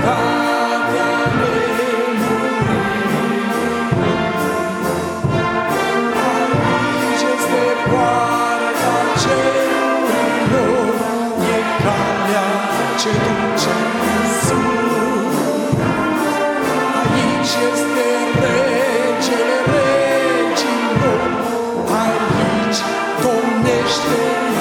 dreptatea nemuririi. Aici este poarta cerurilor, e calea ce duce în sus. Aici este Regele regilor, aici domnește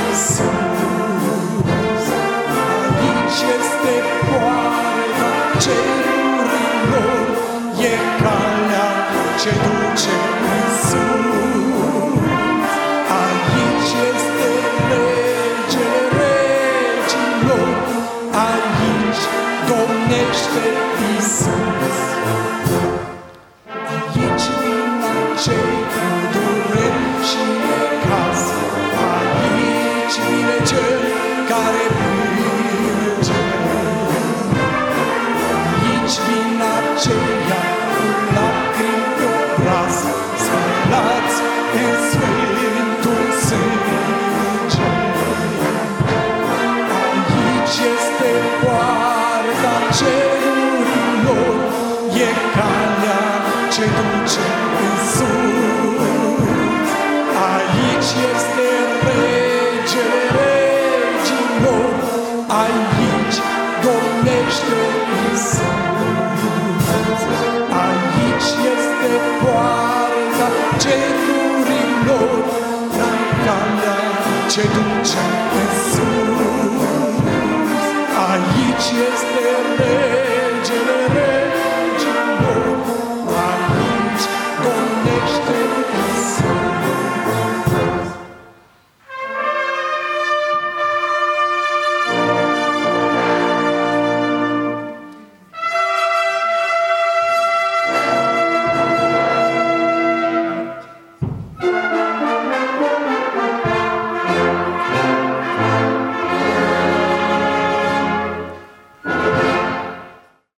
Iisus. Aici este poarta cerurilor, e calea ce duce în sus. Aici este Regele regilor, aici domnește Iisus. Aici vin cei cu dureri și necaz, aici vine cel care plânge. Aici vin aceia cu lacrimi pe obraz, spălați în Sfântul sânge. Aici este poarta cerurilor, e calea ce duce în sus. Aici este Regele regilor, aici domnește Iisus. Aici este poarta cerurilor, calea ce duce în sus. Aici este